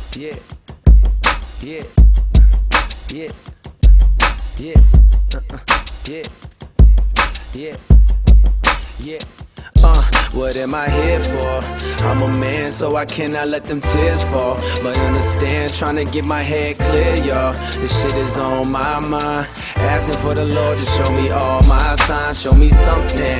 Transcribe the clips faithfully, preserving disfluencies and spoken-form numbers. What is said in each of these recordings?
Yeah, yeah, yeah, yeah, uh-uh. yeah, yeah, yeah. Uh, what am I here for? I'm a man, so I cannot let them tears fall. But understand, trying to get my head clear, y'all. This shit is on my mind. Asking for the Lord to show me all my signs, show me something.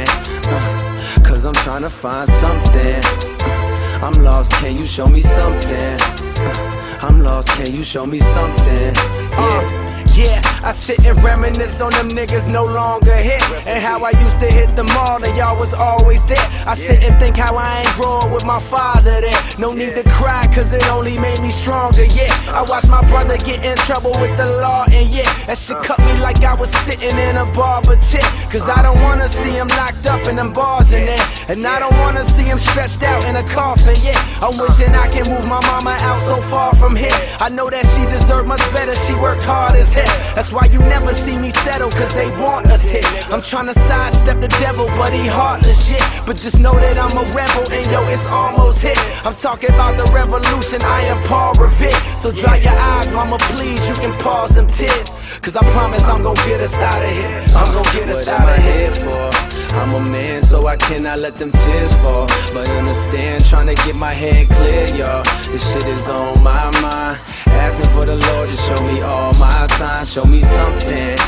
Uh, Cause I'm trying to find something. Uh, I'm lost, can you show me something? Uh, I'm lost, can you show me something? Yeah. Yeah, I sit and reminisce on them niggas no longer here, and how I used to hit the mall and y'all was always there. I sit and think how I ain't growing with my father there. No need to cry cause it only made me stronger, yeah. I watched my brother get in trouble with the law, and yeah, that shit cut me like I was sitting in a barber chair. Cause I don't wanna see him locked up in them bars in there, and I don't wanna see him stretched out in a coffin, yeah. I'm wishing I can move my mama out so far from here. I know that she deserved much better, she worked hard as hell. That's why you never see me settle, cause they want us here. I'm tryna sidestep the devil, but he heartless shit. But just know that I'm a rebel, and yo, it's almost hit. I'm talking about the revolution, I am Paul Revere. So dry your eyes, mama, please, you can pause them tears. Cause I promise I'm gon' get us out of here. I'm gon' get us out of here for. I'm a man, so I cannot let them tears fall. But understand, trying to get my head clear, y'all. This shit is on my mind. Asking for the Lord to show me all my signs, show me something.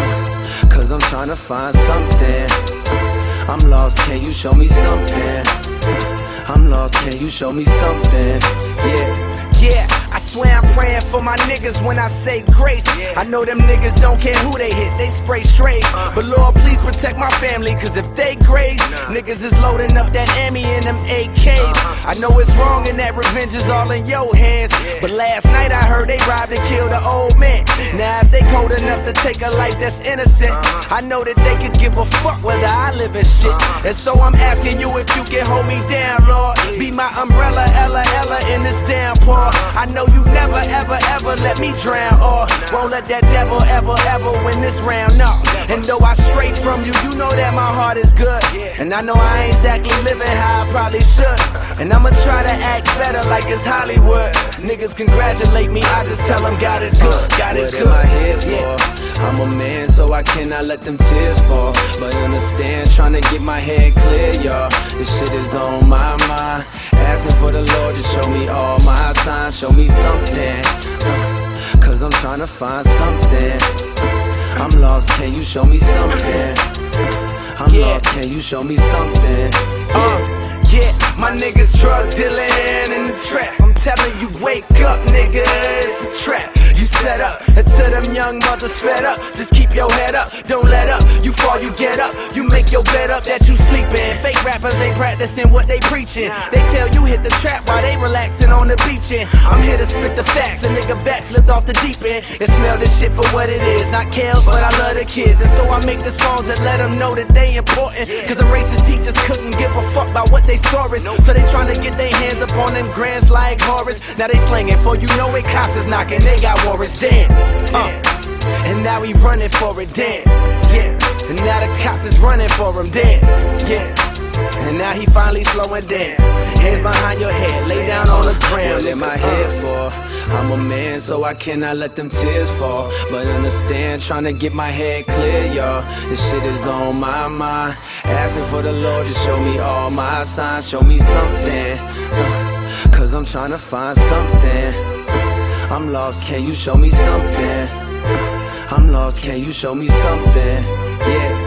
Uh, Cause I'm trying to find something. Uh, I'm lost, can you show me something? Uh, I'm lost, can you show me something? Yeah. Yeah, I swear I'm praying for my niggas when I say grace. I know them niggas don't care who they hit, they spray straight. But Lord, please protect my family, cause if they graze, niggas is loading up that Emmy in them A Ks. I know it's wrong and that revenge is all in your hands, but last night I heard they robbed and killed an old man. Now if they cold enough to take a life that's innocent, I know that they could give a fuck whether I live in shit. And so I'm asking you if you can hold me down, Lord. Be my umbrella, Ella, Ella in this downpour. I know you never, ever, ever let me drown, or won't let that devil ever, ever win this round, no. And though I stray from you, you know that my heart is good. And I know I ain't exactly living how I probably should. And I'ma try to act better like it's Hollywood. Niggas congratulate me, I just tell them God is good, God is good. What am I here for? Yeah. I'm a man, so I cannot let them tears fall. But understand, trying to get my head clear, y'all. This shit is on my mind. Asking for the Lord to show me all my signs, show me something. Uh, Cause I'm trying to find something. Uh, I'm lost, can you show me something? Uh, I'm yeah. lost, can you show me something? Yeah. Uh, yeah, my niggas drug dealing in the trap. I'm telling you, wake up, nigga, it's a trap. You set up until them young mothers fed up. Just keep your head up, don't let up. You fall, you get up. You make your bed up that you sleepin'. Fake rappers ain't practicing what they preachin'. They tell you hit the trap while they relaxin' on the beach. And I'm here to spit the facts. A nigga back flipped off the deep end and smell this shit for what it is. Not Kels, but I love the kids. And so I make the songs that let them know that they important. Cause the racist teachers couldn't give a fuck about what they stories. So they tryna get their hands up on them grants like Horace. Now they slinging for you know it, cops is knocking. They got warrants, damn. Uh, and now he running for it, damn. Yeah. And now the cops is running for him, damn. Yeah. And now he finally slowing down. Hands behind your head, lay down on the ground. What am I here for? I'm a man, so I cannot let them tears fall. But understand, trying to get my head clear, y'all. This shit is on my mind. Asking for the Lord to show me all my signs, show me something. Uh, Cause I'm trying to find something. Uh, I'm lost, can you show me something? Uh, I'm lost, can you show me something? Yeah.